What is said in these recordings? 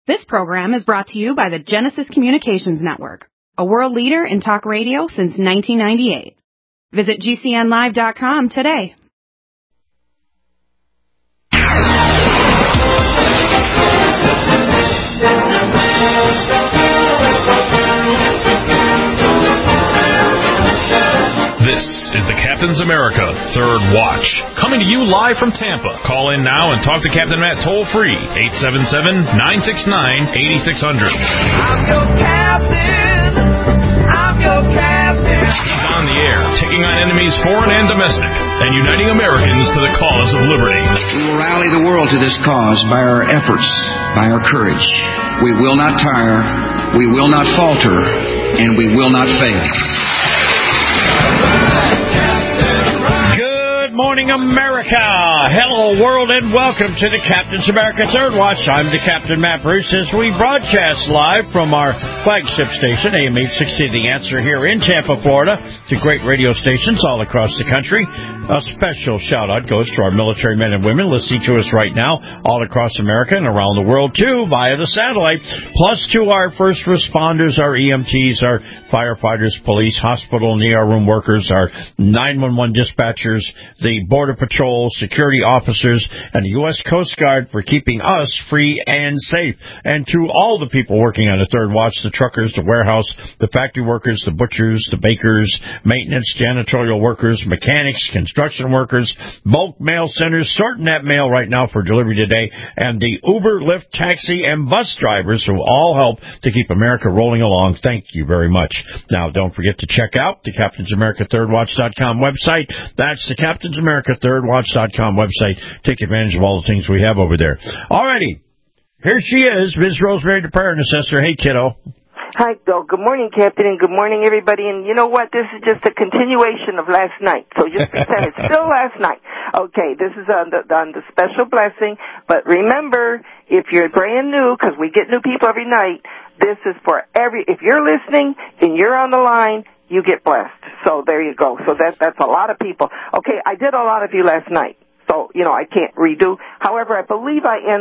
This program is brought to you by the Genesis Communications Network, a world leader in talk radio since 1998. Visit GCNlive.com today. This is the Captain's America Third Watch, coming to you live from Tampa. Call in now and talk to Captain Matt toll-free, 877-969-8600. I'm your captain. I'm your captain. He's on the air, taking on enemies foreign and domestic, and uniting Americans to the cause of liberty. We will rally the world to this cause by our efforts, by our courage. We will not tire, we will not falter, and we will not fail. Good morning, America. Hello, world, and welcome to the Captain's America Third Watch. I'm the Captain, Matt Bruce, as we broadcast live from our flagship station, AM 860, The Answer, here in Tampa, Florida, to great radio stations all across the country. A special shout-out goes to our military men and women listening to us right now all across America and around the world, too, via the satellite, plus to our first responders, our EMTs, our firefighters, police, hospital and ER room workers, our 911 dispatchers, the Border Patrol, security officers, and the U.S. Coast Guard for keeping us free and safe. And to all the people working on the Third Watch, the truckers, the warehouse, the factory workers, the butchers, the bakers, maintenance, janitorial workers, mechanics, construction workers, bulk mail centers, sorting that mail right now for delivery today, and the Uber, Lyft, taxi, and bus drivers who all help to keep America rolling along. Thank you very much. Now, don't forget to check out the CaptainsAmericaThirdWatch.com website. That's the CaptainsAmericaThirdWatch.com website. Take advantage of all the things we have over there. Alrighty. Here she is, Ms. Rosemary, the prayer intercessor. Hey, kiddo. Hi, Bill. Good morning, Captain, and good morning, everybody. And you know what? This is just a continuation of last night. So just pretend it's still last night. Okay, this is on the special blessing. But remember, if you're brand new, because we get new people every night, this is for if you're listening and you're on the line, you get blessed. So there you go. So that's a lot of people. Okay, I did a lot of you last night. So, I can't redo. However, I believe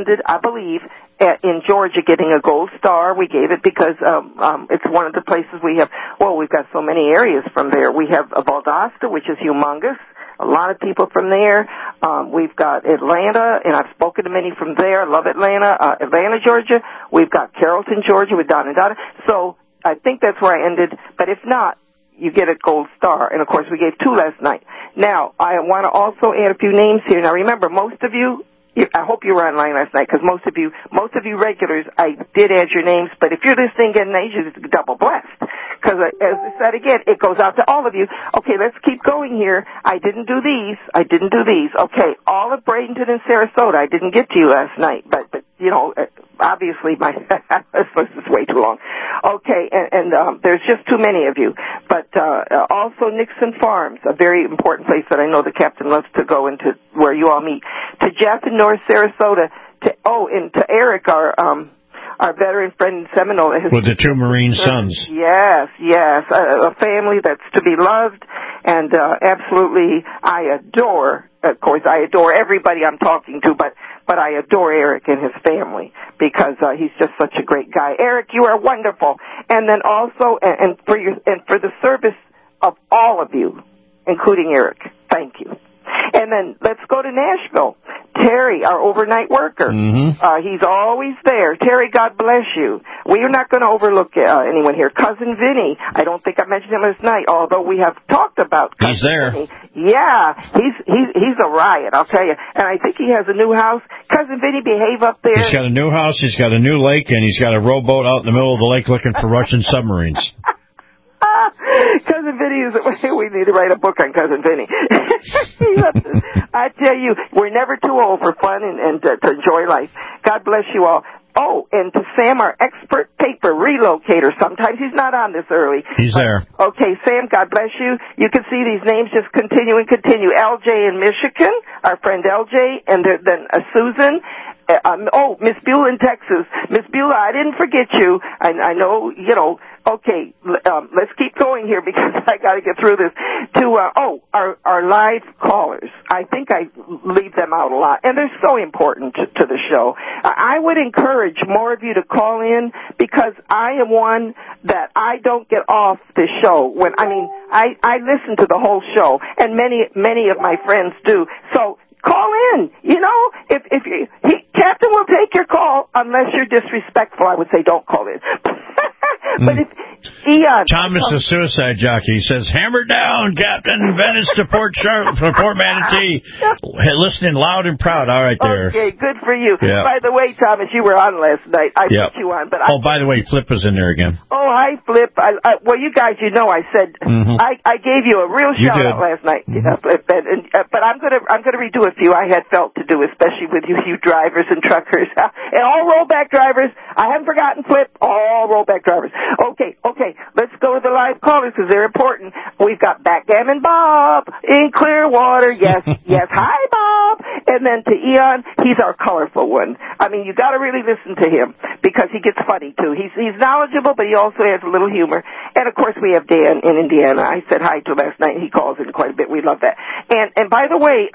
in Georgia getting a gold star. We gave it because it's one of the places we've got so many areas from there. We have Valdosta, which is humongous. A lot of people from there. We've got Atlanta, and I've spoken to many from there. I love Atlanta. Atlanta, Georgia. We've got Carrollton, Georgia with Don and Donna. So I think that's where I ended. But if not, you get a gold star. And, of course, we gave 2 last night. Now, I want to also add a few names here. Now, remember, most of you, I hope you were online last night because most of you regulars, I did add your names. But if you're listening again, you're double blessed. Because, as I said again, it goes out to all of you. Okay, let's keep going here. I didn't do these. Okay, all of Bradenton and Sarasota. I didn't get to you last night. But obviously my this is way too long. Okay, and there's just too many of you. But also Nixon Farms, a very important place that I know the captain loves to go into, where you all meet. To Jeff in North Sarasota. And to Eric, our veteran friend in Seminole. With the 2 Marine sons. Yes. A family that's to be loved, and absolutely I adore everybody I'm talking to, but I adore Eric and his family because he's just such a great guy. Eric, you are wonderful. And then also, and for the service of all of you, including Eric, thank you. And then let's go to Nashville. Terry, our overnight worker. Mm-hmm. He's always there. Terry, God bless you. We are not going to overlook anyone here. Cousin Vinny, I don't think I mentioned him last night, although we have talked about Cousin He's there. Vinny. Yeah, he's a riot, I'll tell you. And I think he has a new house. Cousin Vinny, behave up there. He's got a new house, he's got a new lake, and he's got a rowboat out in the middle of the lake looking for Russian submarines. Cousin Vinny we need to write a book on Cousin Vinny. I tell you, we're never too old for fun and to enjoy life. God bless you all. Oh, and to Sam, our expert paper relocator. Sometimes he's not on this early. He's there. Okay, Sam, God bless you. You can see these names just continue. LJ in Michigan, our friend LJ, and then Susan Miss Beulah in Texas. Miss Beulah, I didn't forget you. I know, okay, let's keep going here because I got to get through this. Our live callers. I think I leave them out a lot, and they're so important to the show. I would encourage more of you to call in because I am one that I don't get off the show. I listen to the whole show, and many of my friends do. So call in. If Captain will take your call unless you're disrespectful. I would say don't call in. But if Eon, Thomas the suicide jockey says, "Hammer down, Captain Venice to Port Manatee." Listening loud and proud. All right, there. Okay, good for you. Yeah. By the way, Thomas, you were on last night. I put you on, but by the way, Flip was in there again. Oh, hi, Flip. Well, you guys, I said I gave you a real shout out last night, Flip. But I'm gonna redo a few I had felt to do, especially with you drivers and truckers and all rollback drivers. I haven't forgotten, Flip. All rollback drivers. Okay. Let's go to the live callers because they're important. We've got Backgammon Bob in Clearwater. Yes. Hi, Bob. And then to Eon, he's our colorful one. You got to really listen to him because he gets funny too. He's knowledgeable, but he also has a little humor. And of course, we have Dan in Indiana. I said hi to last night. He calls in quite a bit. We love that. And by the way,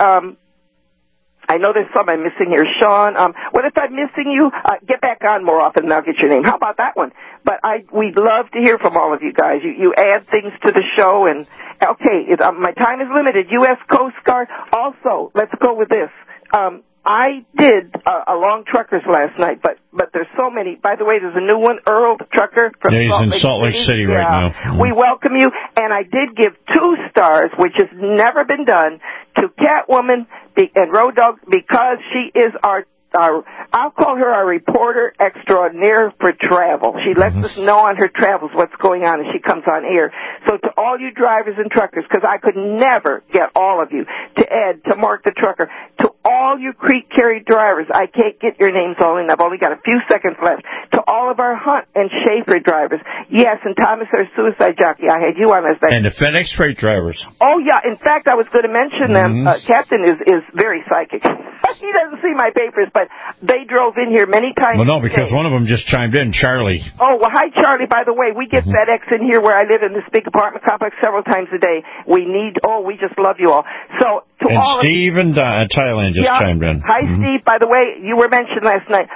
I know there's some I'm missing here. Sean, what if I'm missing you? Get back on more often and I'll get your name. How about that one? But we'd love to hear from all of you guys. You add things to the show and, okay, my time is limited. U.S. Coast Guard. Also, let's go with this. I did a long truckers last night, but there's so many. By the way, there's a new one, Earl the Trucker from Salt Lake City right now. Mm-hmm. We welcome you, and I did give 2 stars, which has never been done, to Catwoman and Road Dog because she is our I'll call her our reporter extraordinaire for travel. She lets us know on her travels what's going on as she comes on air. So to all you drivers and truckers, because I could never get all of you, to Ed, to Mark the Trucker, to all you Creek Carry drivers, I can't get your names all in. I've only got a few seconds left. To all of our Hunt and Schaefer drivers. Yes, and Thomas, our suicide jockey. I had you on last night. And the FedEx freight drivers. Oh, yeah. In fact, I was going to mention them. Captain is very psychic. He doesn't see my papers, but they drove in here many times. Well, no, because one of them just chimed in, Charlie. Oh, well, hi, Charlie. By the way, we get FedEx in here where I live in this big apartment complex several times a day. We just love you all. So, to all Steve and Thailand just chimed in. Hi, Steve. By the way, you were mentioned last night.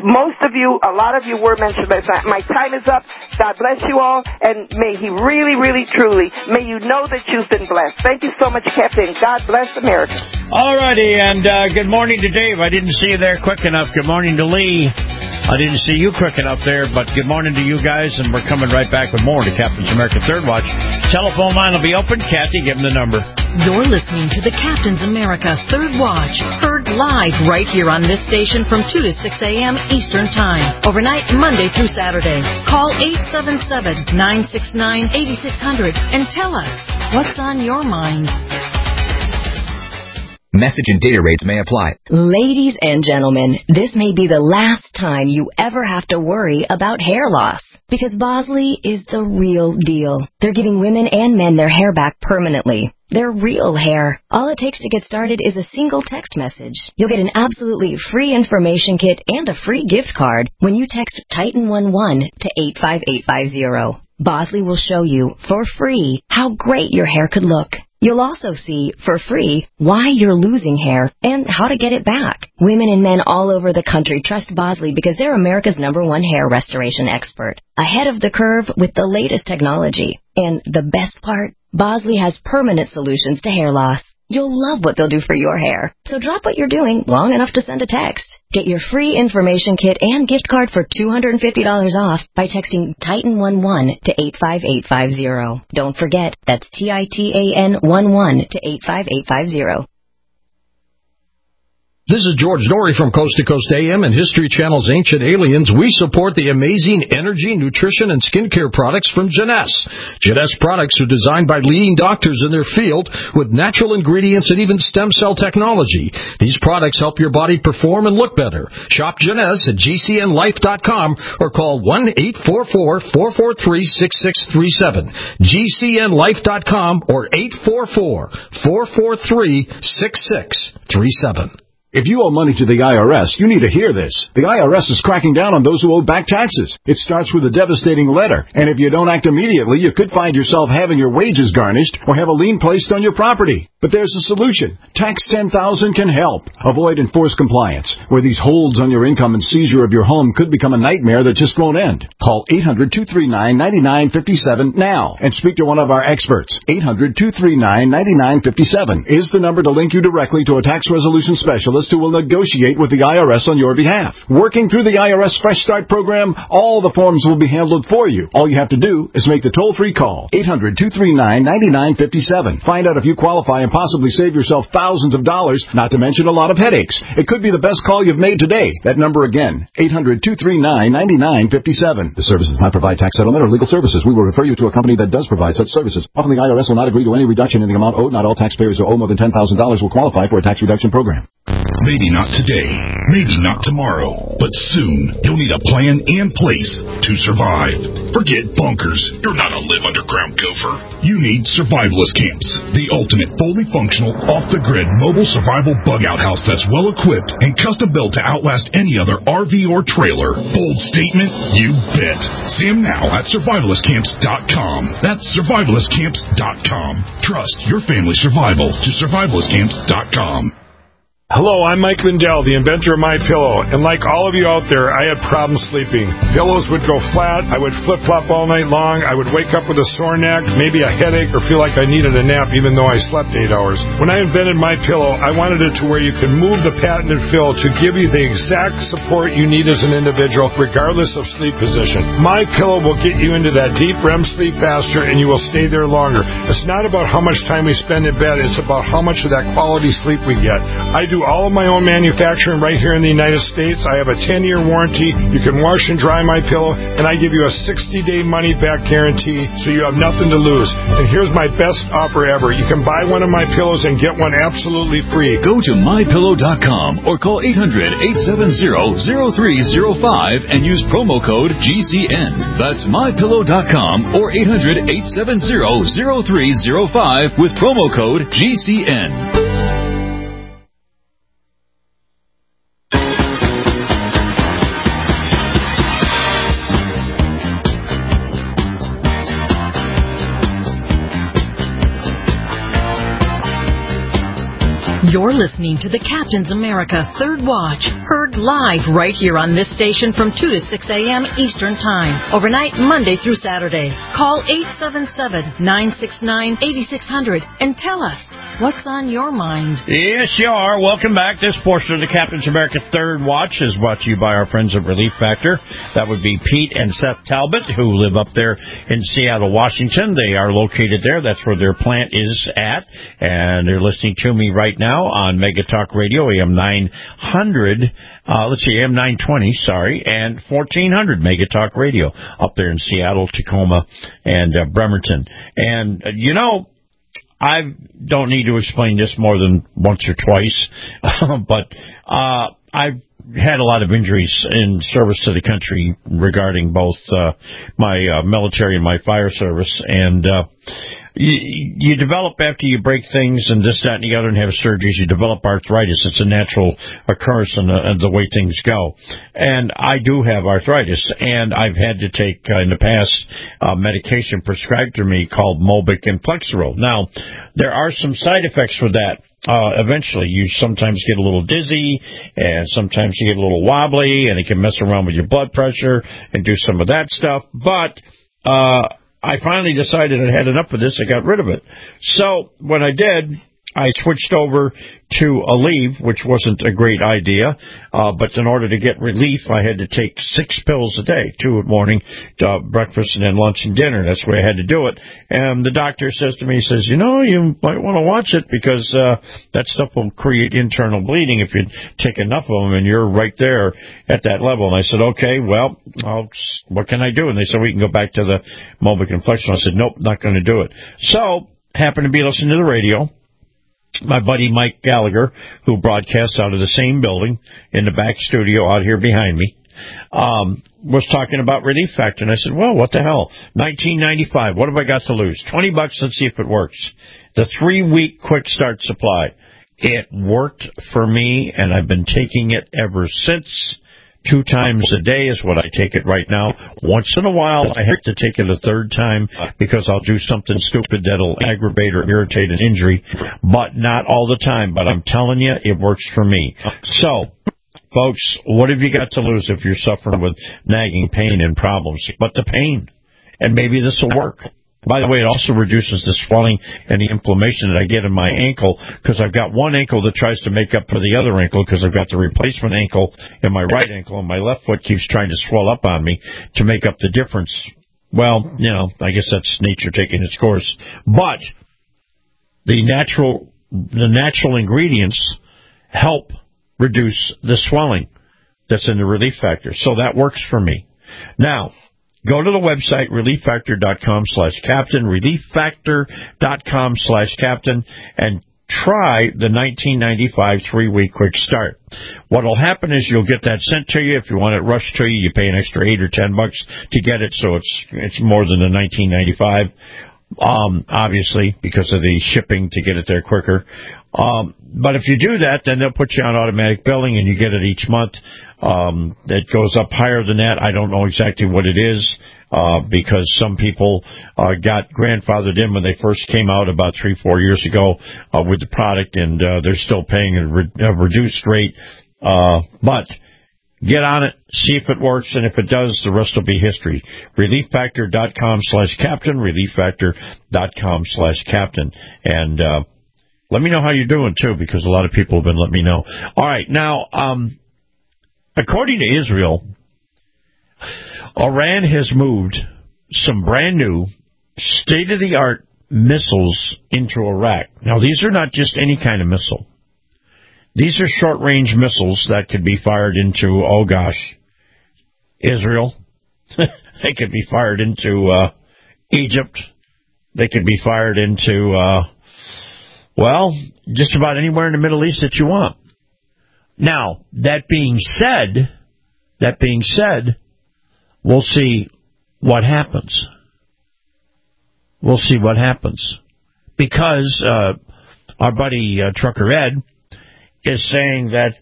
A lot of you were mentioned last night. My time is up. God bless you all, and may He really, really, truly, may you know that you've been blessed. Thank you so much, Captain. God bless America. All righty, and good morning to Dave. I didn't see you there quick enough. Good morning to Lee. I didn't see you quick enough there, but good morning to you guys, and we're coming right back with more to Captain's America Third Watch. Telephone line will be open. Kathy, give them the number. You're listening to the Captain's America Third Watch, heard live right here on this station from 2 to 6 a.m. Eastern Time, overnight Monday through Saturday. Call 877-969-8600 and tell us what's on your mind. Message and data rates may apply. Ladies and gentlemen, this may be the last time you ever have to worry about hair loss. Because Bosley is the real deal. They're giving women and men their hair back permanently. Their real hair. All it takes to get started is a single text message. You'll get an absolutely free information kit and a free gift card when you text Titan11 to 85850. Bosley will show you, for free, how great your hair could look. You'll also see, for free, why you're losing hair and how to get it back. Women and men all over the country trust Bosley because they're America's #1 hair restoration expert. Ahead of the curve with the latest technology. And the best part, Bosley has permanent solutions to hair loss. You'll love what they'll do for your hair. So drop what you're doing long enough to send a text. Get your free information kit and gift card for $250 off by texting Titan11 to 85850. Don't forget, that's TITAN11 to 85850. This is George Norrie from Coast to Coast AM and History Channel's Ancient Aliens. We support the amazing energy, nutrition, and skincare products from Jeunesse. Jeunesse products are designed by leading doctors in their field with natural ingredients and even stem cell technology. These products help your body perform and look better. Shop Jeunesse at GCNlife.com or call 1-844-443-6637. GCNlife.com or 844-443-6637. If you owe money to the IRS, you need to hear this. The IRS is cracking down on those who owe back taxes. It starts with a devastating letter, and if you don't act immediately, you could find yourself having your wages garnished or have a lien placed on your property. But there's a solution. Tax 10,000 can help. Avoid enforced compliance, where these holds on your income and seizure of your home could become a nightmare that just won't end. Call 800-239-9957 now and speak to one of our experts. 800-239-9957 is the number to link you directly to a tax resolution specialist who will negotiate with the IRS on your behalf. Working through the IRS Fresh Start program, all the forms will be handled for you. All you have to do is make the toll-free call, 800-239-9957. Find out if you qualify and possibly save yourself thousands of dollars, not to mention a lot of headaches. It could be the best call you've made today. That number again, 800-239-9957. The service does not provide tax settlement or legal services. We will refer you to a company that does provide such services. Often the IRS will not agree to any reduction in the amount owed. Not all taxpayers who owe more than $10,000 will qualify for a tax reduction program. Maybe not today, maybe not tomorrow, but soon you'll need a plan and place to survive. Forget bunkers. You're not a live underground gopher. You need survivalist camps, the ultimate fully functional, off-the-grid mobile survival bug-out house that's well-equipped and custom-built to outlast any other RV or trailer. Bold statement? You bet. See them now at survivalistcamps.com. That's survivalistcamps.com. Trust your family's survival to survivalistcamps.com. Hello, I'm Mike Lindell, the inventor of MyPillow, and like all of you out there, I had problems sleeping. Pillows would go flat, I would flip-flop all night long, I would wake up with a sore neck, maybe a headache, or feel like I needed a nap even though I slept 8 hours. When I invented MyPillow, I wanted it to where you can move the patented fill to give you the exact support you need as an individual, regardless of sleep position. MyPillow will get you into that deep REM sleep faster, and you will stay there longer. It's not about how much time we spend in bed, it's about how much of that quality sleep we get. I do all of my own manufacturing right here in the United States. I have a 10-year warranty. You can wash and dry MyPillow, and I give you a 60-day money-back guarantee, so you have nothing to lose. And here's my best offer ever. You can buy one of my pillows and get one absolutely free. Go to MyPillow.com or call 800-870-0305 and use promo code GCN. That's MyPillow.com or 800-870-0305 with promo code GCN. You're listening to the Captain's America Third Watch, heard live right here on this station from 2 to 6 a.m. Eastern Time, overnight Monday through Saturday. Call 877-969-8600 and tell us what's on your mind. Yes, you are. Welcome back. This portion of the Captain's America Third Watch is brought to you by our friends at Relief Factor. That would be Pete and Seth Talbot, who live up there in Seattle, Washington. They are located there. That's where their plant is at. And they're listening to me right now on Mega Talk Radio, AM 900, AM 920, and 1400 Mega Talk Radio up there in Seattle, Tacoma, and Bremerton. And, I don't need to explain this more than once or twice, but I've had a lot of injuries in service to the country regarding both my military and my fire service, and you develop, after you break things and this, that, and the other and have surgeries, you develop arthritis. It's a natural occurrence in the way things go. And I do have arthritis, and I've had to take, in the past, medication prescribed to me called Mobic and Flexeril. Now, there are some side effects with that. Eventually, you sometimes get a little dizzy, and sometimes you get a little wobbly, and it can mess around with your blood pressure and do some of that stuff. But I finally decided I had enough of this. I got rid of it. So when I did, I switched over to Aleve, which wasn't a great idea, but in order to get relief, I had to take 6 pills a day, 2 in the morning, breakfast, and then lunch and dinner. That's the way I had to do it. And the doctor says to me, he says, you might want to watch it because that stuff will create internal bleeding if you take enough of them, and you're right there at that level. And I said, okay, well, what can I do? And they said, we can go back to the Mobic and Flexeril. I said, nope, not going to do it. So, happened to be listening to the radio. My buddy Mike Gallagher, who broadcasts out of the same building in the back studio out here behind me, was talking about Relief Factor. And I said, well, what the hell? $19.95. What have I got to lose? $20. Let's see if it works. The 3-week quick start supply. It worked for me, and I've been taking it ever since. 2 times a day is what I take it right now. Once in a while, I have to take it a third time because I'll do something stupid that'll aggravate or irritate an injury, but not all the time. But I'm telling you, it works for me. So, folks, what have you got to lose if you're suffering with nagging pain and problems? But the pain. And maybe this will work. By the way, it also reduces the swelling and the inflammation that I get in my ankle because I've got one ankle that tries to make up for the other ankle because I've got the replacement ankle in my right ankle and my left foot keeps trying to swell up on me to make up the difference. Well, I guess that's nature taking its course. But the natural ingredients help reduce the swelling that's in the Relief Factor. So that works for me. Now, go to the website, relieffactor.com/captain, relieffactor.com/captain, and try the 1995 3-week quick start. What will happen is you'll get that sent to you. If you want it rushed to you, you pay an extra $8 or $10 to get it, so it's more than the 1995. Obviously, because of the shipping to get it there quicker. But if you do that, then they'll put you on automatic billing and you get it each month. It goes up higher than that. I don't know exactly what it is, because some people got grandfathered in when they first came out about 3-4 years ago with the product, and they're still paying a reduced rate. But get on it, see if it works, and if it does, the rest will be history. ReliefFactor.com/captain, ReliefFactor.com/captain. And let me know how you're doing, too, because a lot of people have been letting me know. All right, now, according to Israel, Iran has moved some brand new, state-of-the-art missiles into Iraq. Now, these are not just any kind of missile. These are short-range missiles that could be fired into, Israel. They could be fired into Egypt. They could be fired into, just about anywhere in the Middle East that you want. Now, that being said, we'll see what happens. We'll see what happens. Because our buddy Trucker Ed is saying that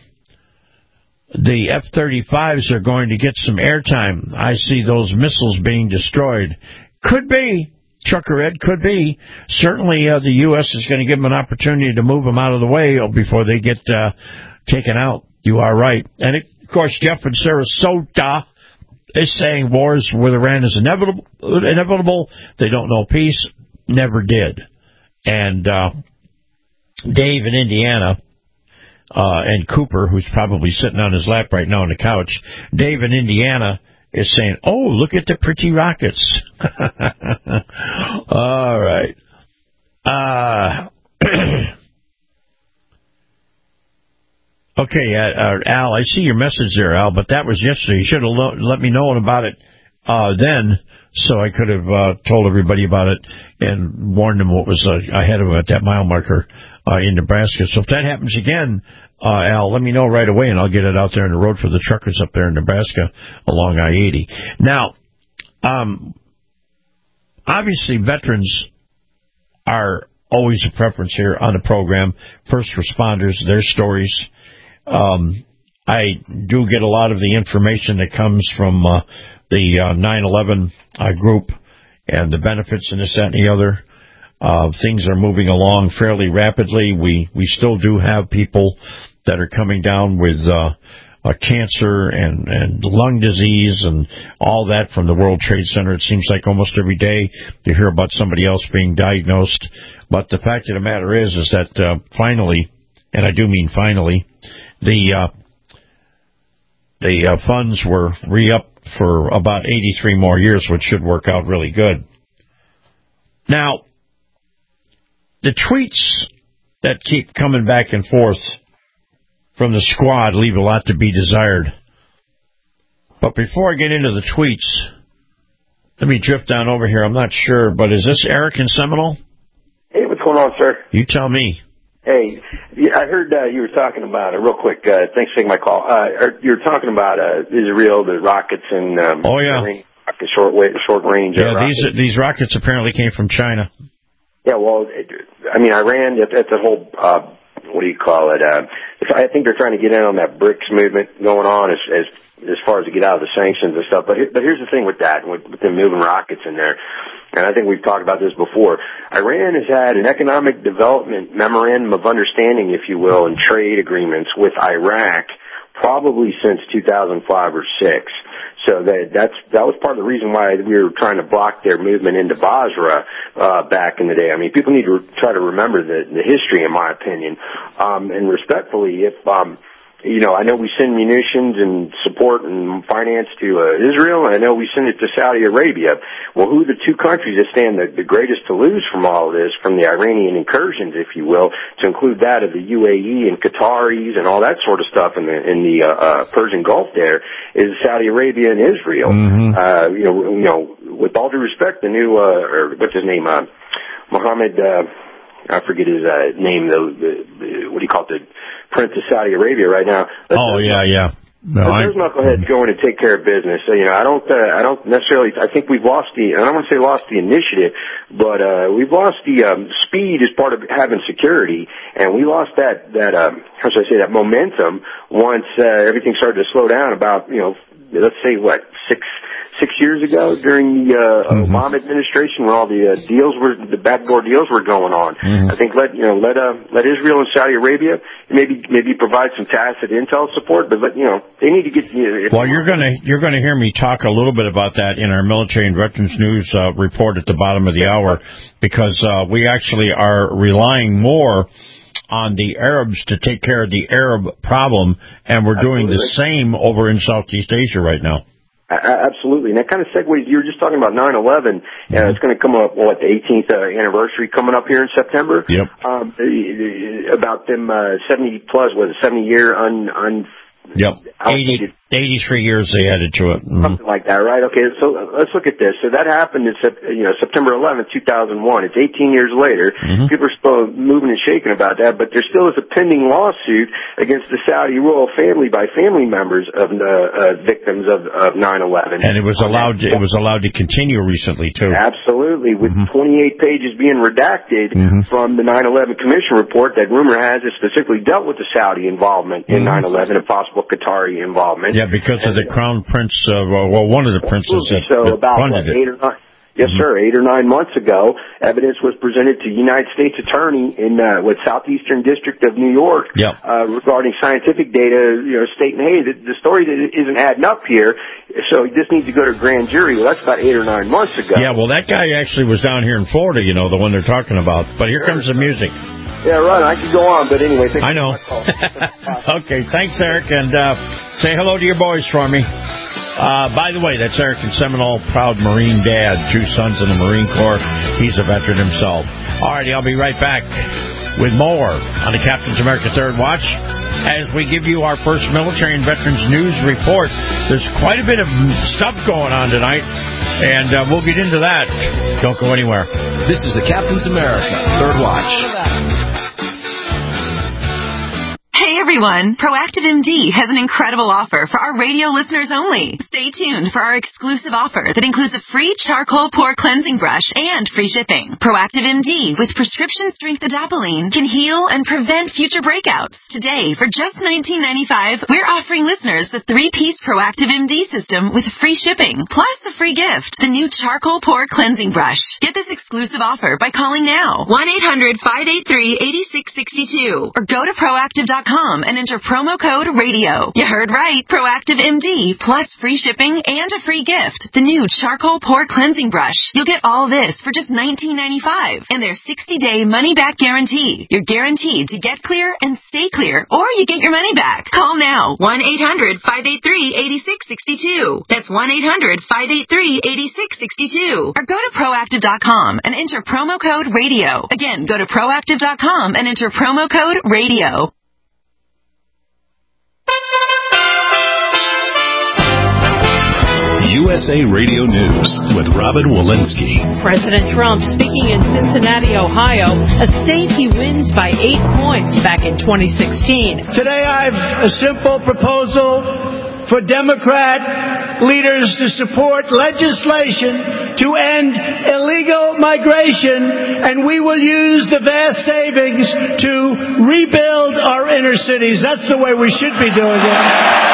the F-35s are going to get some airtime. I see those missiles being destroyed. Could be, Trucker Ed, could be. Certainly the U.S. is going to give them an opportunity to move them out of the way before they get taken out. You are right. And, of course, Jeff in Sarasota is saying wars with Iran is inevitable. They don't know peace. Never did. And Dave in Indiana, and Cooper, who's probably sitting on his lap right now on the couch, Dave in Indiana is saying, look at the pretty rockets. All right. Okay, Al, I see your message there, Al, but that was yesterday. You should have let me know about it then, so I could have told everybody about it and warned them what was ahead of them at that mile marker in Nebraska. So if that happens again, Al, let me know right away, and I'll get it out there on the road for the truckers up there in Nebraska along I-80. Now, obviously, veterans are always a preference here on the program. First responders, their stories. I do get a lot of the information that comes from the 9/11 group and the benefits and this, that, and the other. Things are moving along fairly rapidly. We still do have people that are coming down with cancer and lung disease and all that from the World Trade Center. It seems like almost every day you hear about somebody else being diagnosed. But the fact of the matter is that finally, and I do mean finally, the funds were re-upped for about 83 more years, which should work out really good. Now, the tweets that keep coming back and forth from the squad leave a lot to be desired. But before I get into the tweets, let me drift down over here. I'm not sure, but is this Eric in Seminole? Hey, what's going on, sir? You tell me. Hey, I heard you were talking about real quick. Thanks for taking my call. You were talking about Israel, the rockets, and the short range. Yeah, these rockets apparently came from China. Yeah, well, I mean, Iran at the whole what do you call it? I think they're trying to get in on that BRICS movement going on as far as to get out of the sanctions and stuff. But here's the thing with that, with them moving rockets in there. And I think we've talked about this before. Iran has had an economic development memorandum of understanding, if you will, and trade agreements with Iraq probably since 2005 or 6. So that was part of the reason why we were trying to block their movement into Basra back in the day. I mean, people need to try to remember the history, in my opinion. And respectfully, if I know we send munitions and support and finance to Israel, and I know we send it to Saudi Arabia. Well, who are the two countries that stand the greatest to lose from all of this, from the Iranian incursions, if you will, to include that of the UAE and Qataris and all that sort of stuff in the Persian Gulf there, is Saudi Arabia and Israel. Mm-hmm. With all due respect, the new, what's his name, Mohammed, I forget his name, though. What do you call it? The Prince of Saudi Arabia right now. Yeah. Those knuckleheads going to take care of business. So, I don't necessarily. I think we've lost I don't want to say lost the initiative, but we've lost the speed as part of having security, and we lost that how should I say, that momentum once everything started to slow down. About let's say six years ago during the Obama administration, when all the backdoor deals were going on. Mm-hmm. I think let Israel and Saudi Arabia maybe provide some tacit intel support, but they need to get. Well, you're gonna hear me talk a little bit about that in our Military and Veterans News report at the bottom of the hour, because we actually are relying more on the Arabs to take care of the Arab problem, and we're doing the same over in Southeast Asia right now. Absolutely. And that kind of segues, you were just talking about 9/11, and it's going to come up, the 18th anniversary coming up here in September? Yep. About them 70 year Yep. 83 years they added to it. Mm-hmm. Something like that, right? Okay, so let's look at this. So that happened in September 11th, 2001. It's 18 years later. Mm-hmm. People are still moving and shaking about that, but there still is a pending lawsuit against the Saudi royal family by family members of victims of 9/11. And it was allowed to continue recently too. Absolutely, with 28 pages being redacted from the 9/11 Commission report that rumor has it specifically dealt with the Saudi involvement in 9/11 and possible Qatari involvement. Yeah, because of the Crown Prince, one of the princes that funded it. 8 or 9 months ago, evidence was presented to United States Attorney in Southeastern District of New York regarding scientific data, stating, hey, the story isn't adding up here, so this needs to go to grand jury. Well, that's about 8 or 9 months ago. Yeah, well, that guy actually was down here in Florida, the one they're talking about. But here comes the music. Yeah, right. I could go on, but anyway. I know. Okay, thanks, Eric, and say hello to your boys for me. By the way, that's Eric in Seminole, proud Marine dad, 2 sons in the Marine Corps. He's a veteran himself. All righty, I'll be right back with more on the Captain's America Third Watch as we give you our first Military and Veterans News report. There's quite a bit of stuff going on tonight, and we'll get into that. Don't go anywhere. This is the Captain's America Third Watch. Hey everyone, Proactive MD has an incredible offer for our radio listeners only. Stay tuned for our exclusive offer that includes a free charcoal pore cleansing brush and free shipping. Proactive MD with prescription strength adapalene can heal and prevent future breakouts. Today, for just $19.95, we're offering listeners the 3-piece Proactive MD system with free shipping, plus a free gift, the new charcoal pore cleansing brush. Get this exclusive offer by calling now, 1-800-583-8662, or go to proactive.com and enter promo code RADIO. You heard right, Proactive MD, plus free shipping and a free gift, the new charcoal pore cleansing brush. You'll get all this for just $19.95, and their 60-day money-back guarantee. You're guaranteed to get clear and stay clear, or you get your money back. Call now, 1-800-583-8662. That's 1-800-583-8662. Or go to proactive.com and enter promo code RADIO. Again, go to proactive.com and enter promo code RADIO. USA Radio News with Robin Walensky. President Trump speaking in Cincinnati, Ohio, a state he wins by 8 points back in 2016. Today I have a simple proposal for Democrat leaders to support legislation to end illegal migration, and we will use the vast savings to rebuild our inner cities. That's the way we should be doing it.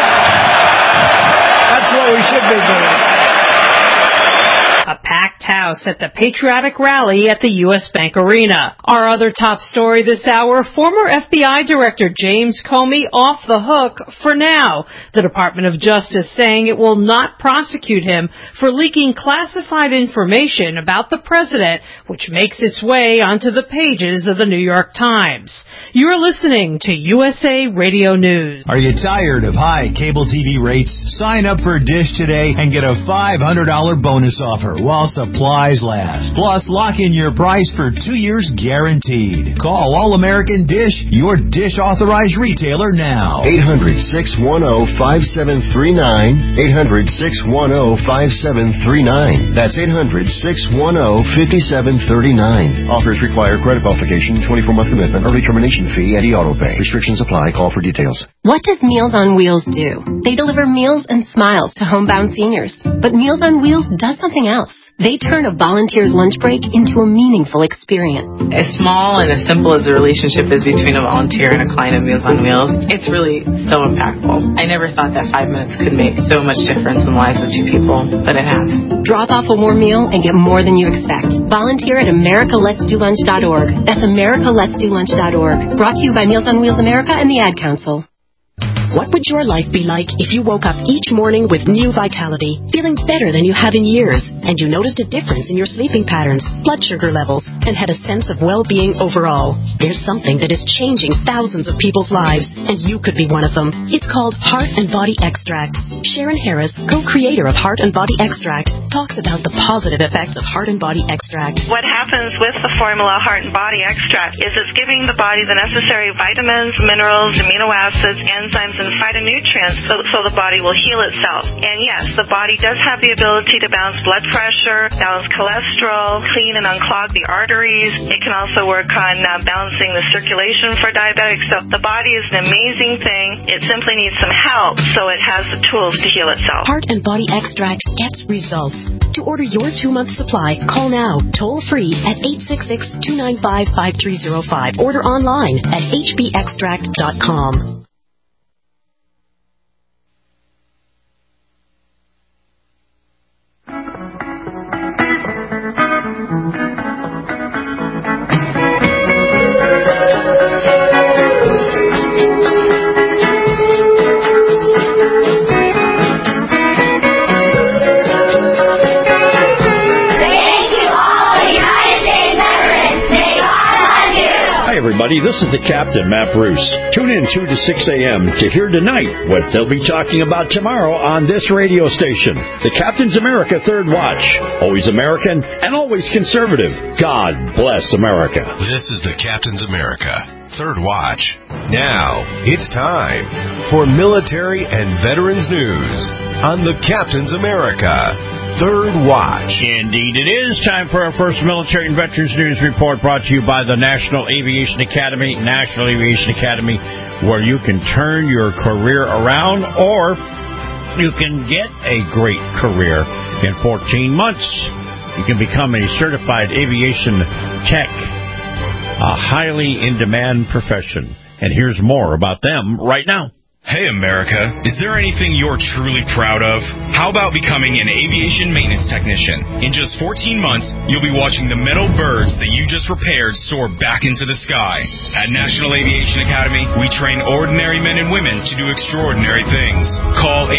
That's what we should be doing. A packed house at the patriotic rally at the U.S. Bank Arena. Our other top story this hour, former FBI Director James Comey off the hook for now. The Department of Justice saying it will not prosecute him for leaking classified information about the president, which makes its way onto the pages of the New York Times. You're listening to USA Radio News. Are you tired of high cable TV rates? Sign up for Dish today and get a $500 bonus offer while supplies last. Plus, lock in your price for 2 years guaranteed. Call All-American Dish, your Dish authorized retailer now. 800-610-5739. 800-610-5739. That's 800-610-5739. Offers require credit qualification, 24-month commitment, early termination fee, and auto pay. Restrictions apply. Call for details. What does Meals on Wheels do? They deliver meals and smiles to homebound seniors. But Meals on Wheels does something else. They turn a volunteer's lunch break into a meaningful experience. As small and as simple as the relationship is between a volunteer and a client of Meals on Wheels, it's really so impactful. I never thought that 5 minutes could make so much difference in the lives of two people, but it has. Drop off a warm meal and get more than you expect. Volunteer at AmericaLet'sDoLunch.org. That's AmericaLet'sDoLunch.org. Brought to you by Meals on Wheels America and the Ad Council. What would your life be like if you woke up each morning with new vitality, feeling better than you have in years, and you noticed a difference in your sleeping patterns, blood sugar levels, and had a sense of well-being overall? There's something that is changing thousands of people's lives, and you could be one of them. It's called Heart and Body Extract. Sharon Harris, co-creator of Heart and Body Extract, talks about the positive effects of Heart and Body Extract. What happens with the formula Heart and Body Extract is it's giving the body the necessary vitamins, minerals, amino acids, enzymes, and phytonutrients so the body will heal itself. And yes, the body does have the ability to balance blood pressure, balance cholesterol, clean and unclog the arteries. It can also work on balancing the circulation for diabetics. So the body is an amazing thing. It simply needs some help so it has the tools to heal itself. Heart and Body Extract gets results. To order your 2-month supply, call now, toll free at 866-295-5305. Order online at hbextract.com. Everybody, this is the Captain, Matt Bruce. Tune in 2 to 6 a.m. to hear tonight what they'll be talking about tomorrow on this radio station. The Captain's America Third Watch. Always American and always conservative. God bless America. This is the Captain's America Third Watch. Now, it's time for military and veterans news on the Captain's America Third Watch. Indeed, it is time for our first military and veterans news report, brought to you by the National Aviation Academy, where you can turn your career around or you can get a great career in 14 months. You can become a certified aviation tech, a highly in-demand profession. And here's more about them right now. Hey, America, is there anything you're truly proud of? How about becoming an aviation maintenance technician? In just 14 months, you'll be watching the metal birds that you just repaired soar back into the sky. At National Aviation Academy, we train ordinary men and women to do extraordinary things. Call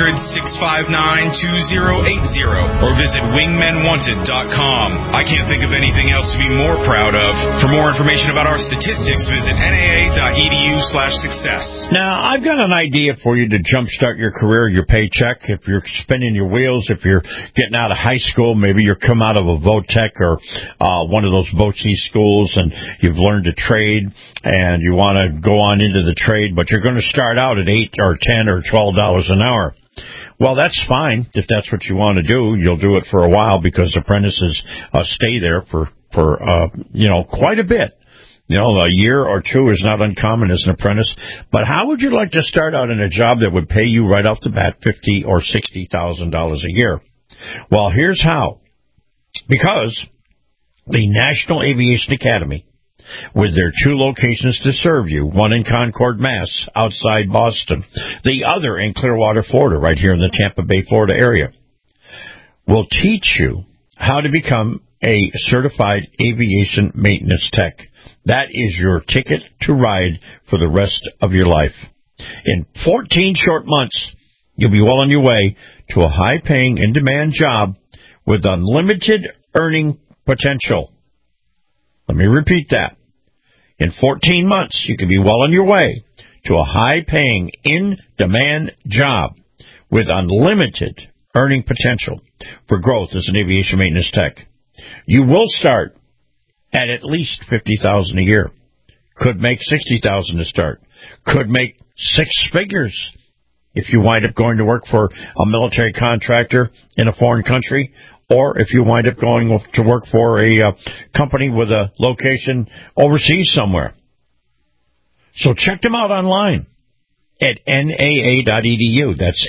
800-659-2080 or visit wingmenwanted.com. I can't think of anything else to be more proud of. For more information about our statistics, visit naa.edu/success. Now, I've got an idea for you to jumpstart your career, your paycheck. If you're spinning your wheels, if you're getting out of high school, maybe you're come out of a Votech or one of those BOCES schools, and you've learned a trade, and you want to go on into the trade, but you're going to start out at $8 or $10 or $12 an hour. Well, that's fine. If that's what you want to do, you'll do it for a while, because apprentices stay there for quite a bit. A year or two is not uncommon as an apprentice. But how would you like to start out in a job that would pay you right off the bat $50,000 or $60,000 a year? Well, here's how. Because the National Aviation Academy, with their 2 locations to serve you, one in Concord, Mass., outside Boston, the other in Clearwater, Florida, right here in the Tampa Bay, Florida area, will teach you how to become a certified aviation maintenance tech. That is your ticket to ride for the rest of your life. In 14 short months, you'll be well on your way to a high-paying, in-demand job with unlimited earning potential. Let me repeat that. In 14 months, you can be well on your way to a high-paying, in-demand job with unlimited earning potential for growth as an aviation maintenance tech. You will start at least $50,000 a year. Could make $60,000 to start. Could make 6 figures if you wind up going to work for a military contractor in a foreign country, or if you wind up going to work for a company with a location overseas somewhere. So check them out online at NAA.edu. That's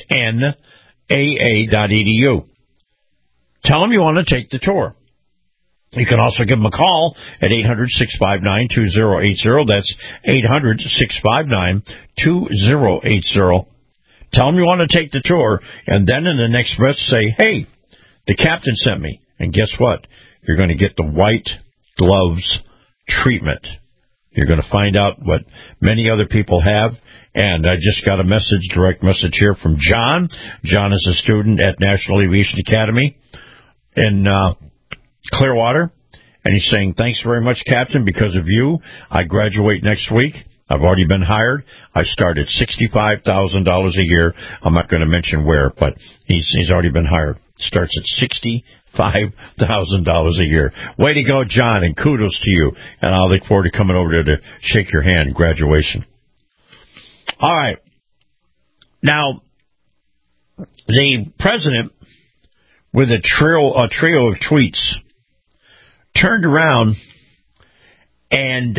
NAA.edu. Tell them you want to take the tour. You can also give them a call at 800-659-2080. That's 800-659-2080. Tell them you want to take the tour, and then in the next breath say, hey, the captain sent me. And guess what? You're going to get the white gloves treatment. You're going to find out what many other people have. And I just got a direct message here from John. John is a student at National Aviation Academy in Clearwater. And he's saying, thanks very much, Captain. Because of you, I graduate next week. I've already been hired. I start at $65,000 a year. I'm not going to mention where, but he's already been hired. Starts at $65,000 a year. Way to go, John, and kudos to you. And I'll look forward to coming over there to shake your hand in graduation. All right. Now, the president, with a trio of tweets, turned around and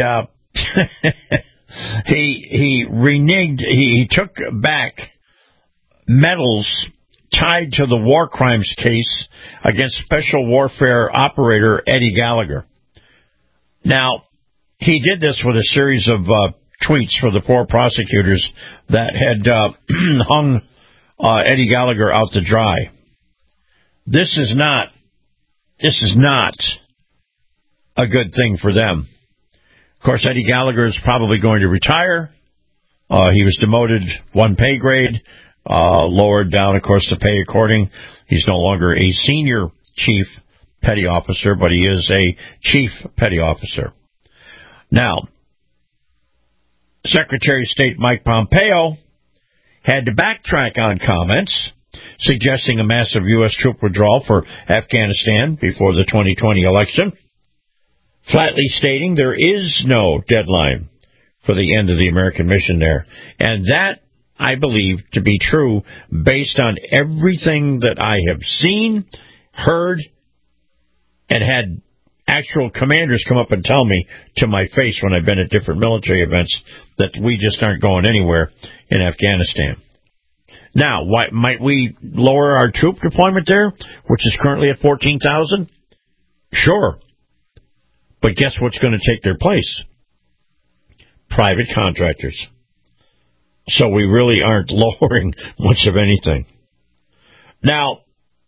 he reneged. He took back medals tied to the war crimes case against Special Warfare Operator Eddie Gallagher. Now, he did this with a series of tweets for the 4 prosecutors that had hung Eddie Gallagher out to dry. This is not a good thing for them. Of course, Eddie Gallagher is probably going to retire. He was demoted 1 pay grade, lowered down, of course, the pay according. He's no longer a senior chief petty officer, but he is a chief petty officer. Now, Secretary of State Mike Pompeo had to backtrack on comments suggesting a massive U.S. troop withdrawal for Afghanistan before the 2020 election, flatly stating there is no deadline for the end of the American mission there. And that, I believe, to be true based on everything that I have seen, heard, and had actual commanders come up and tell me to my face when I've been at different military events that we just aren't going anywhere in Afghanistan. Now, why might we lower our troop deployment there, which is currently at 14,000? Sure. But guess what's going to take their place? Private contractors. So we really aren't lowering much of anything. Now,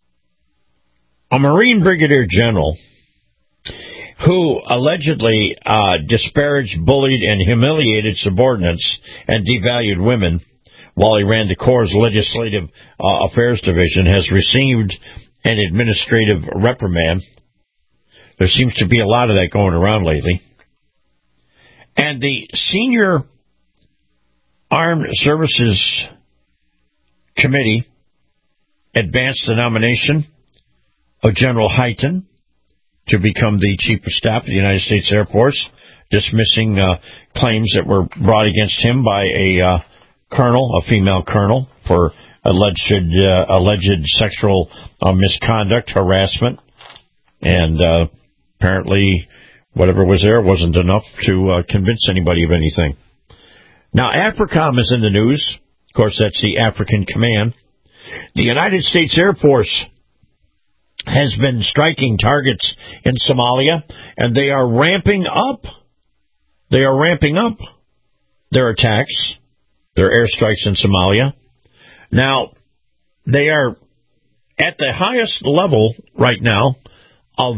a Marine Brigadier General who allegedly disparaged, bullied, and humiliated subordinates and devalued women while he ran the Corps' Legislative Affairs Division has received an administrative reprimand. There seems to be a lot of that going around lately. And the Senior Armed Services Committee advanced the nomination of General Hyten to become the Chief of Staff of the United States Air Force, dismissing claims that were brought against him by a female colonel, for alleged sexual misconduct, harassment, and apparently Whatever was there wasn't enough to convince anybody of anything. Now, AFRICOM is in the news. Of course, that's the African Command. The United States Air Force has been striking targets in Somalia, and they are ramping up. They are ramping up their attacks, their airstrikes in Somalia. Now, they are at the highest level right now of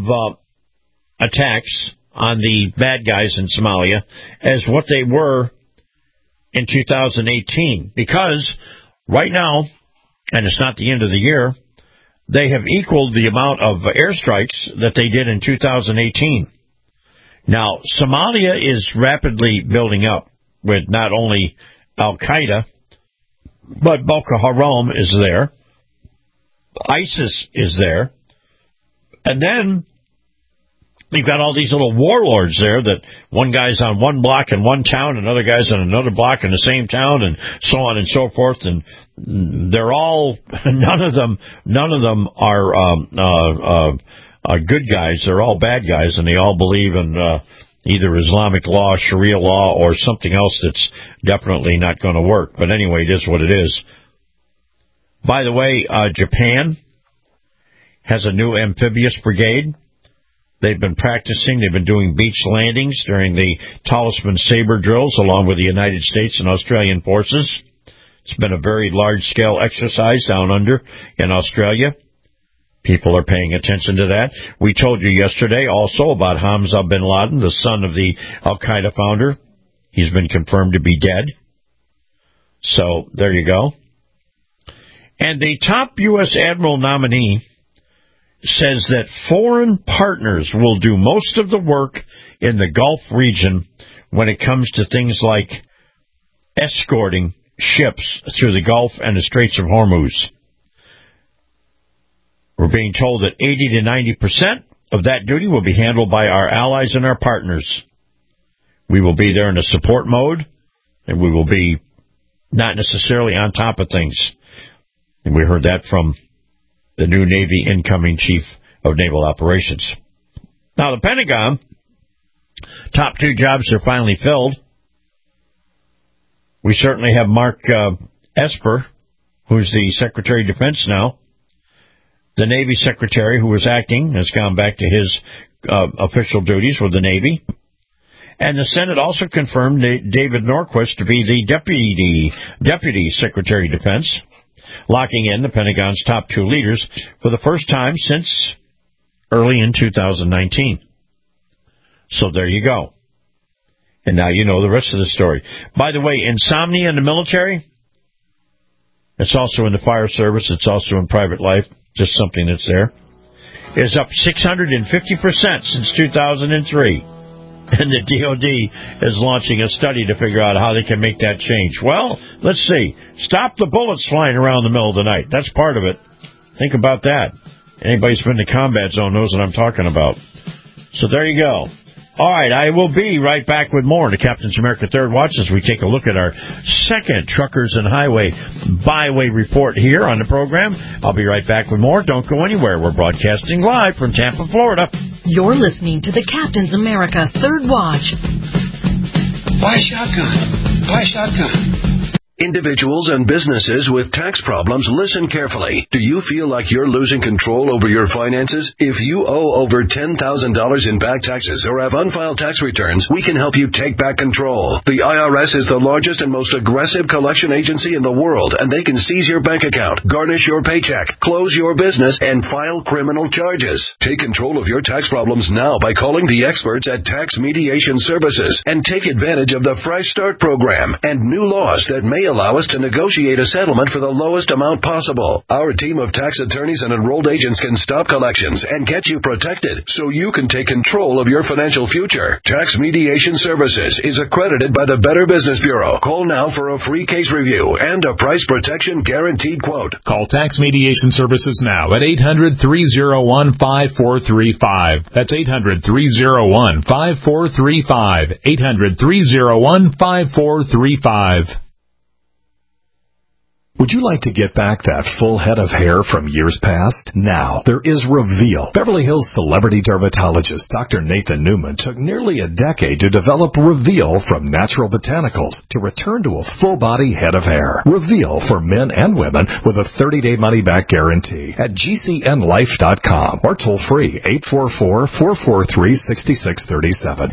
attacks on the bad guys in Somalia as what they were in 2018. Because right now, and it's not the end of the year, they have equaled the amount of airstrikes that they did in 2018. Now, Somalia is rapidly building up with not only Al-Qaeda, but Boko Haram is there. ISIS is there. And then you've got all these little warlords there that one guy's on one block in one town, another guy's on another block in the same town, and so on and so forth. And they're all, none of them are good guys. They're all bad guys, and they all believe in either Islamic law, Sharia law, or something else that's definitely not going to work. But anyway, it is what it is. By the way, Japan has a new amphibious brigade. They've been practicing. They've been doing beach landings during the Talisman Sabre drills along with the United States and Australian forces. It's been a very large-scale exercise down under in Australia. People are paying attention to that. We told you yesterday also about Hamza bin Laden, the son of the Al-Qaeda founder. He's been confirmed to be dead. So there you go. And the top U.S. Admiral nominee says that foreign partners will do most of the work in the Gulf region when it comes to things like escorting ships through the Gulf and the Straits of Hormuz. We're being told that 80 to 90% of that duty will be handled by our allies and our partners. We will be there in a support mode, and we will be not necessarily on top of things. And we heard that from the new Navy incoming Chief of Naval Operations. Now, the Pentagon, top two jobs are finally filled. We certainly have Mark Esper, who's the Secretary of Defense now. The Navy Secretary, who was acting, has gone back to his official duties with the Navy. And the Senate also confirmed David Norquist to be the Deputy Secretary of Defense, locking in the Pentagon's top two leaders for the first time since early in 2019. So there you go. And now you know the rest of the story. By the way, insomnia in the military, it's also in the fire service, it's also in private life, just something that's there, is up 650% since 2003. And the DOD is launching a study to figure out how they can make that change. Well, let's see. Stop the bullets flying around the middle of the night. That's part of it. Think about that. Anybody who's been in the combat zone knows what I'm talking about. So there you go. All right, I will be right back with more in the Captain's America Third Watch as we take a look at our second Truckers and Highway Byway report here on the program. I'll be right back with more. Don't go anywhere. We're broadcasting live from Tampa, Florida. You're listening to the Captain's America Third Watch. Buy shotgun. Buy shotgun. Individuals and businesses with tax problems, listen carefully. Do you feel like you're losing control over your finances? If you owe over $10,000 in back taxes or have unfiled tax returns, we can help you take back control. The IRS is the largest and most aggressive collection agency in the world, and they can seize your bank account, garnish your paycheck, close your business, and file criminal charges. Take control of your tax problems now by calling the experts at Tax Mediation Services and take advantage of the Fresh Start program and new laws that may allow us to negotiate a settlement for the lowest amount possible. Our team of tax attorneys and enrolled agents can stop collections and get you protected so you can take control of your financial future. Tax Mediation Services is accredited by the Better Business Bureau. Call now for a free case review and a price protection guaranteed quote. Call Tax Mediation Services now at 800-301-5435. That's 800-301-5435. 800-301-5435. Would you like to get back that full head of hair from years past? Now, there is Reveal. Beverly Hills celebrity dermatologist Dr. Nathan Newman took nearly a decade to develop Reveal from natural botanicals to return to a full-body head of hair. Reveal for men and women with a 30-day money-back guarantee at GCNlife.com or toll free 844-443-6637.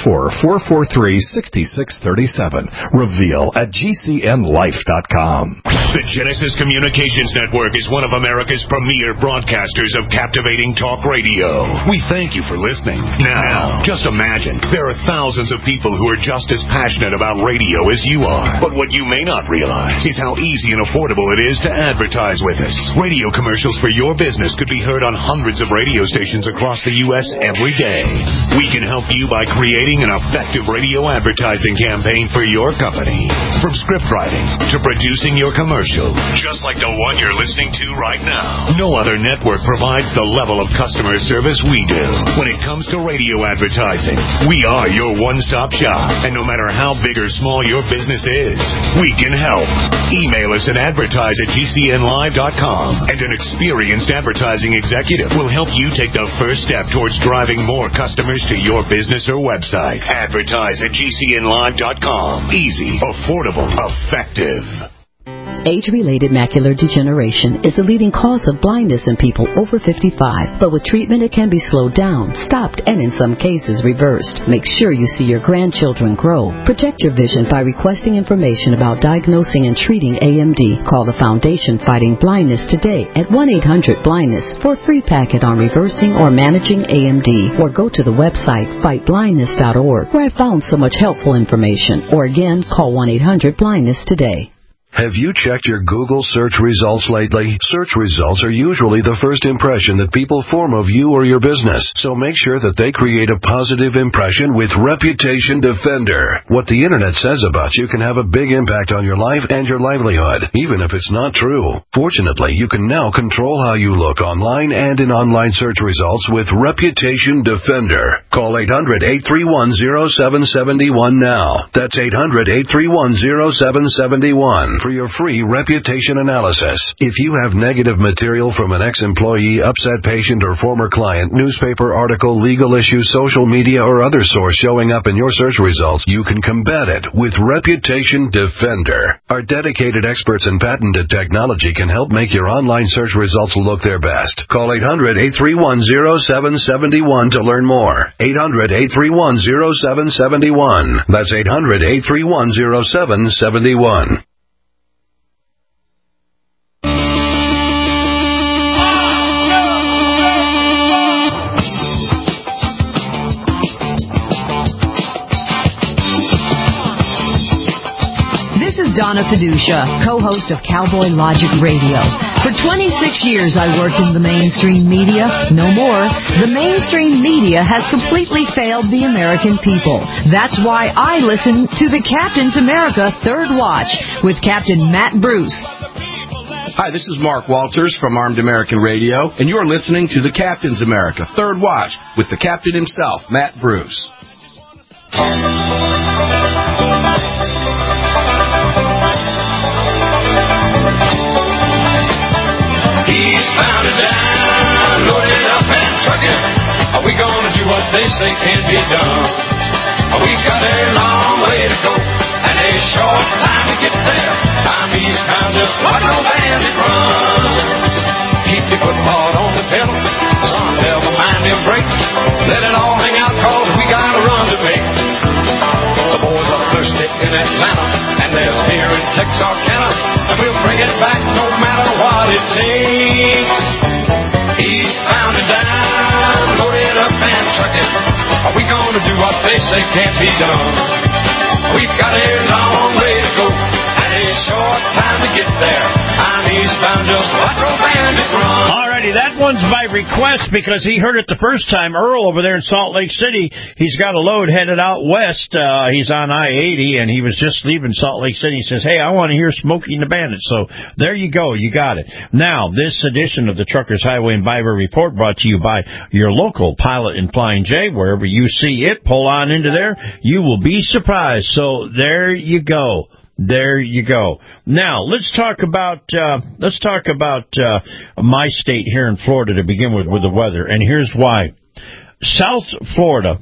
844-443-6637. Reveal at GCNlife.com. The Genesis Communications Network is one of America's premier broadcasters of captivating talk radio. We thank you for listening. Now, just imagine, there are thousands of people who are just as passionate about radio as you are. But what you may not realize is how easy and affordable it is to advertise with us. Radio commercials for your business could be heard on hundreds of radio stations across the U.S. every day. We can help you by creating an effective radio advertising campaign for your company. From script writing to producing your commercial, just like the one you're listening to right now. No other network provides the level of customer service we do. When it comes to radio advertising, we are your one-stop shop. And no matter how big or small your business is, we can help. Email us at advertise@GCNlive.com, and an experienced advertising executive will help you take the first step towards driving more customers to your business or website. Advertise at GCNlive.com. Easy, affordable, effective. Age-related macular degeneration is the leading cause of blindness in people over 55. But with treatment, it can be slowed down, stopped, and in some cases reversed. Make sure you see your grandchildren grow. Protect your vision by requesting information about diagnosing and treating AMD. Call the Foundation Fighting Blindness today at 1-800-BLINDNESS for a free packet on reversing or managing AMD. Or go to the website fightblindness.org, where I found so much helpful information. Or again, call 1-800-BLINDNESS today. Have you checked your Google search results lately? Search results are usually the first impression that people form of you or your business, so make sure that they create a positive impression with Reputation Defender. What the Internet says about you can have a big impact on your life and your livelihood, even if it's not true. Fortunately, you can now control how you look online and in online search results with Reputation Defender. Call 800-831-0771 now. That's 800-831-0771. For your free reputation analysis. If you have negative material from an ex-employee, upset patient, or former client, newspaper article, legal issue, social media, or other source showing up in your search results, you can combat it with Reputation Defender. Our dedicated experts in patented technology can help make your online search results look their best. Call 800-831-0771 to learn more. 800-831-0771. That's 800-831-0771. Donna Fiducia, co-host of Cowboy Logic Radio. For 26 years, I worked in the mainstream media. No more. The mainstream media has completely failed the American people. That's why I listen to the Captain's America Third Watch with Captain Matt Bruce. Hi, this is Mark Walters from Armed American Radio, and you're listening to the Captain's America Third Watch with the Captain himself, Matt Bruce. Bound it down, load it up and truck it. Are we gonna do what they say can't be done? We've got a long way to go and a short time to get there. I'm eastbound, just like no bandit run. Keep your foot hard on the pedal, son, never mind them brakes. Let it all hang out, cause we got a run to make. The boys are thirsty in Atlanta, and there's here in Texarkana, and we'll bring it back no matter what it takes. Eastbound and down, load it up and truck it. Are we gonna do what they say can't be done? We've got a long way to go and a short time to get there. I'm eastbound, just like a bandit run. Alrighty, that one's by request because he heard it the first time. Earl over there in Salt Lake City, he's got a load headed out west. He's on I-80, and he was just leaving Salt Lake City. He says, hey, I want to hear Smokey and the Bandit. So there you go. You got it. Now, this edition of the Truckers Highway and Byway Report brought to you by your local Pilot and Flying J. Wherever you see it, pull on into there. You will be surprised. So there you go. There you go. Now let's talk about my state here in Florida to begin with the weather, and here's why. South Florida,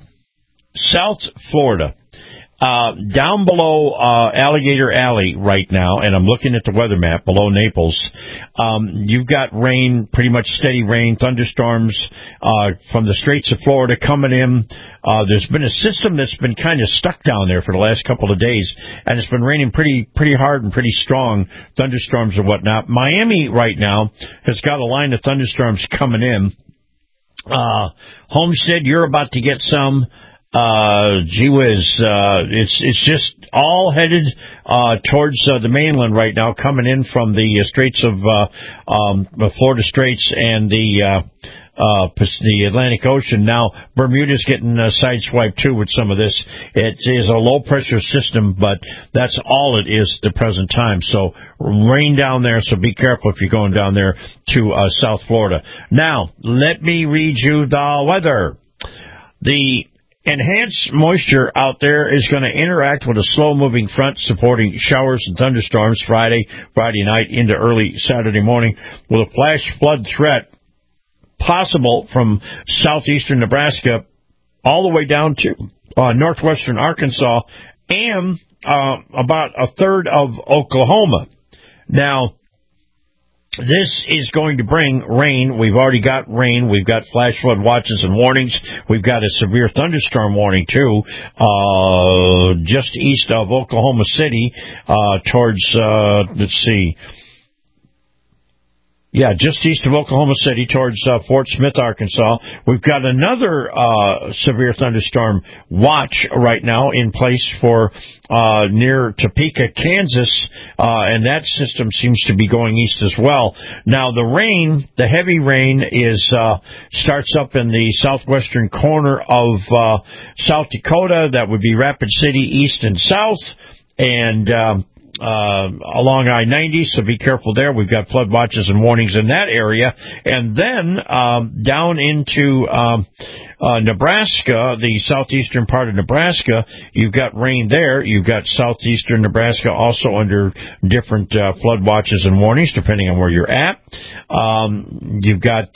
down below Alligator Alley right now, and I'm looking at the weather map below Naples. You've got rain, pretty much steady rain, thunderstorms from the Straits of Florida coming in. There's been a system that's been kind of stuck down there for the last couple of days, and it's been raining pretty hard and pretty strong, thunderstorms and whatnot. Miami right now has got a line of thunderstorms coming in. Homestead, you're about to get some. Gee whiz, it's just all headed towards the mainland right now, coming in from the Straits of Florida Straits and the Atlantic Ocean. Now Bermuda's getting sideswiped too with some of this. It is a low pressure system, but that's all it is at the present time. So rain down there, so be careful if you're going down there to South Florida. Now let me read you the weather. The enhanced moisture out there is going to interact with a slow-moving front supporting showers and thunderstorms Friday night into early Saturday morning, with a flash flood threat possible from southeastern Nebraska all the way down to northwestern Arkansas and about a third of Oklahoma. Now, this is going to bring rain. We've already got rain. We've got flash flood watches and warnings. We've got a severe thunderstorm warning, too, just east of Oklahoma City towards, just east of Oklahoma City towards Fort Smith, Arkansas. We've got another severe thunderstorm watch right now in place for near Topeka, Kansas, and that system seems to be going east as well. Now, the heavy rain starts up in the southwestern corner of South Dakota. That would be Rapid City, east and south, and along I-90, so be careful there. We've got flood watches and warnings in that area. And then down into Nebraska, the southeastern part of Nebraska, you've got rain there. You've got southeastern Nebraska also under different flood watches and warnings, depending on where you're at. You've got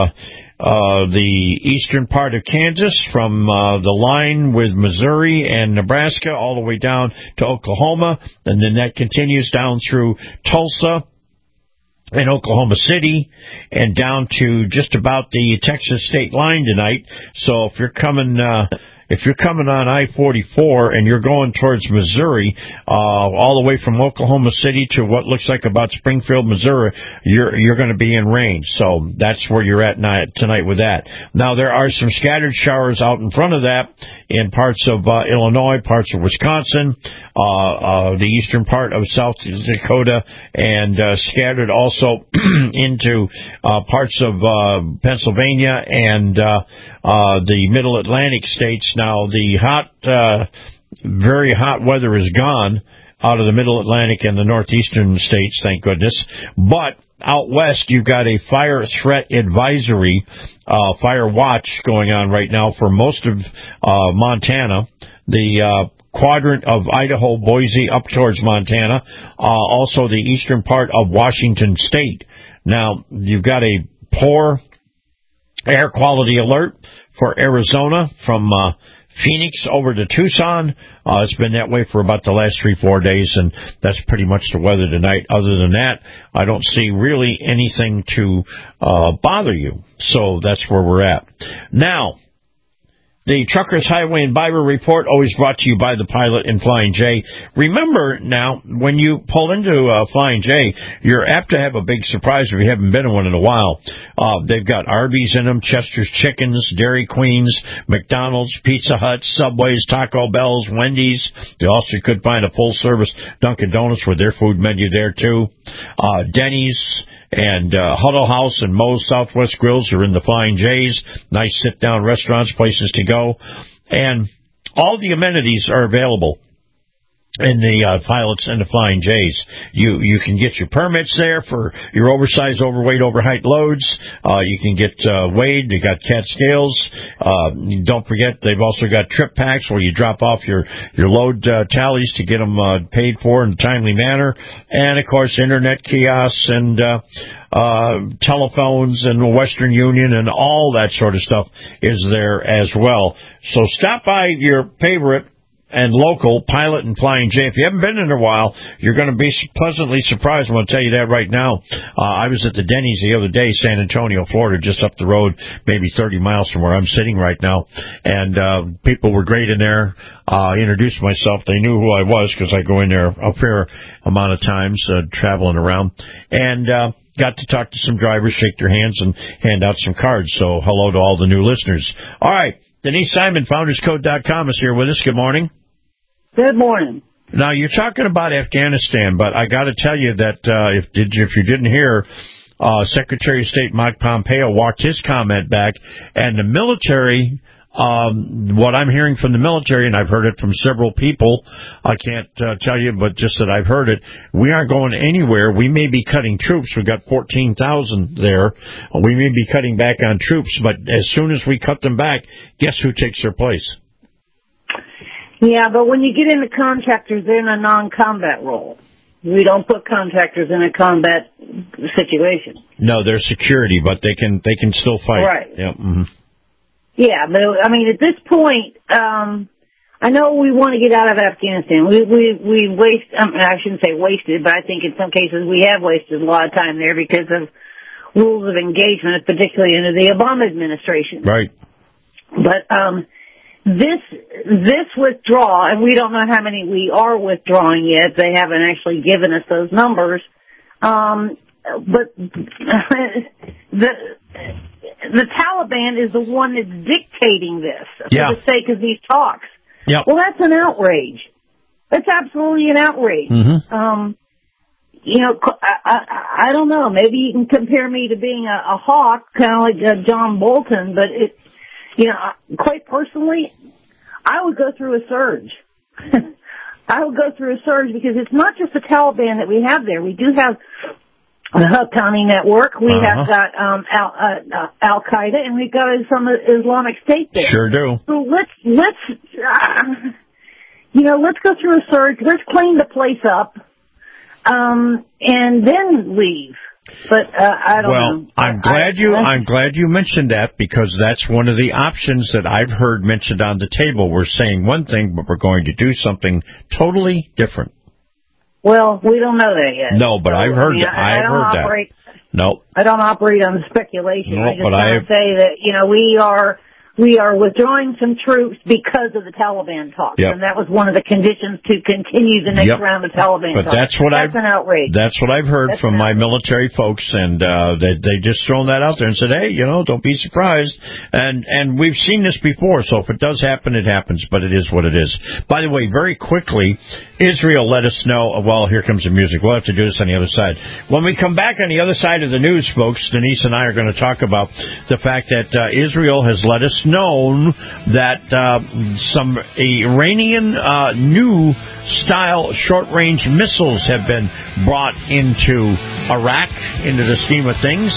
the eastern part of Kansas from the line with Missouri and Nebraska all the way down to Oklahoma, and then that continues down through Tulsa and Oklahoma City and down to just about the Texas state line tonight. So if you're coming on I-44 and you're going towards Missouri, all the way from Oklahoma City to what looks like about Springfield, Missouri, you're going to be in range. So that's where you're at tonight with that. Now, there are some scattered showers out in front of that in parts of Illinois, parts of Wisconsin, the eastern part of South Dakota, and scattered also into parts of Pennsylvania and the middle Atlantic states. Now, the very hot weather is gone out of the middle Atlantic and the northeastern states, thank goodness. But out west, you've got a fire threat advisory, fire watch going on right now for most of Montana, the quadrant of Idaho, Boise, up towards Montana, also the eastern part of Washington State. Now, you've got a poor air quality alert for Arizona from Phoenix over to Tucson. It's been that way for about the last 3-4 days, and that's pretty much the weather tonight. Other than that, I don't see really anything to bother you. So that's where we're at. Now, the Truckers Highway and Byway Report, always brought to you by the Pilot and Flying J. Remember now, when you pull into Flying J, you're apt to have a big surprise if you haven't been in one in a while. They've got Arby's in them, Chester's Chickens, Dairy Queens, McDonald's, Pizza Hut, Subways, Taco Bell's, Wendy's. They also could find a full-service Dunkin' Donuts with their food menu there, too. Denny's and Huddle House and Moe's Southwest Grills are in the Flying J's. Nice sit-down restaurants, places to go. And all the amenities are available in the pilots and the Flying J's. You can get your permits there for your oversized, overweight, overheight loads. You can get weighed. They got CAT scales. Don't forget, they've also got trip packs where you drop off your load tallies to get them paid for in a timely manner. And, of course, internet kiosks and telephones and Western Union and all that sort of stuff is there as well. So stop by your favorite and local Pilot and Flying J. If you haven't been in a while, you're going to be pleasantly surprised. I'm going to tell you that right now. I was at the Denny's the other day, San Antonio, Florida, just up the road, maybe 30 miles from where I'm sitting right now. And people were great in there. Introduced myself. They knew who I was because I go in there a fair amount of times, traveling around. And got to talk to some drivers, shake their hands, and hand out some cards. So hello to all the new listeners. All right. Denise Simon, FoundersCode.com, is here with us. Good morning. Good morning. Now, you're talking about Afghanistan, but I got to tell you that if you didn't hear, Secretary of State Mike Pompeo walked his comment back, and the military, what I'm hearing from the military, and I've heard it from several people, I can't tell you, but just that I've heard it, we aren't going anywhere. We may be cutting troops. We've got 14,000 there. We may be cutting back on troops, but as soon as we cut them back, guess who takes their place? Yeah, but when you get into contractors, they're in a non-combat role. We don't put contractors in a combat situation. No, they're security, but they can still fight. Right. Yeah. Mm-hmm. Yeah, but I mean, at this point, I know we want to get out of Afghanistan. We waste. I shouldn't say wasted, but I think in some cases we have wasted a lot of time there because of rules of engagement, particularly under the Obama administration. Right. But this withdrawal, and we don't know how many we are withdrawing yet. They haven't actually given us those numbers. But the Taliban is the one that's dictating this for the sake of these talks. Yep. Well, that's an outrage. That's absolutely an outrage. Mm-hmm. I don't know. Maybe you can compare me to being a hawk, kind of like John Bolton, but quite personally, I would go through a surge. I would go through a surge because it's not just the Taliban that we have there. We do have the Haqqani network. We have got Al Qaeda, and we've got some Islamic State there. Sure do. So let's go through a surge. Let's clean the place up, and then leave. But I don't know. I'm glad you mentioned that because that's one of the options that I've heard mentioned on the table. We're saying one thing, but we're going to do something totally different. Well, we don't know that yet. No, but I've heard that. I've heard that. No, I don't operate on speculation. No, I just want to say that we are withdrawing some troops because of the Taliban talks, and that was one of the conditions to continue the next round of Taliban talks. That's an outrage. That's what I've heard from my military folks, and they just thrown that out there and said, hey, don't be surprised. And we've seen this before, so if it does happen, it happens, but it is what it is. By the way, very quickly, Israel let us know, well, here comes the music. We'll have to do this on the other side. When we come back on the other side of the news, folks, Denise and I are going to talk about the fact that Israel has let us know that some Iranian new style short-range missiles have been brought into Iraq, into the scheme of things.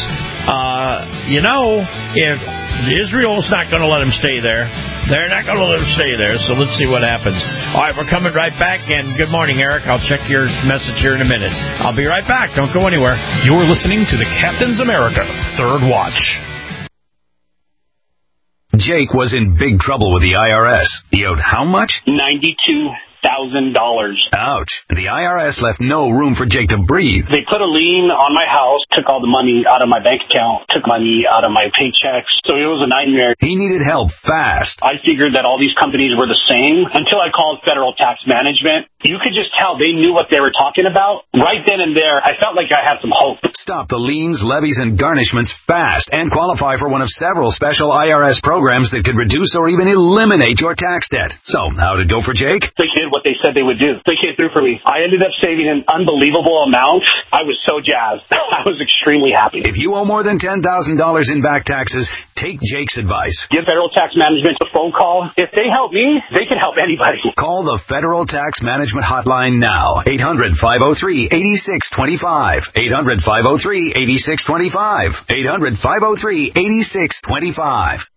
If Israel's not going to let them stay there, they're not going to let them stay there, so let's see what happens. All right, we're coming right back, and good morning, Eric. I'll check your message here in a minute. I'll be right back. Don't go anywhere. You're listening to the Captain's America Third Watch. Jake was in big trouble with the IRS. He owed how much? $92,000. Ouch. The IRS left no room for Jake to breathe. They put a lien on my house, took all the money out of my bank account, took money out of my paychecks, so it was a nightmare. He needed help fast. I figured that all these companies were the same until I called Federal Tax Management. You could just tell they knew what they were talking about. Right then and there, I felt like I had some hope. Stop the liens, levies, and garnishments fast and qualify for one of several special IRS programs that could reduce or even eliminate your tax debt. So, how'd it go for Jake? They did what they said they would do. They came through for me. I ended up saving an unbelievable amount. I was so jazzed. I was extremely happy. If you owe more than $10,000 in back taxes, Take Jake's advice. Give Federal Tax Management a phone call. If they help me, they can help anybody. Call the Federal Tax Management Hotline now. 800-503-8625. 800-503-8625. 800-503-8625.